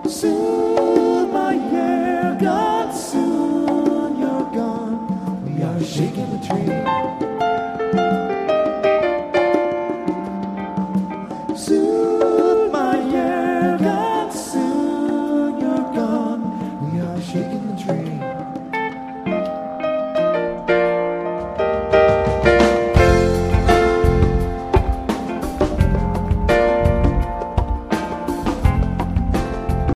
Soon my hair gone, soon you're gone. We are shaking the tree.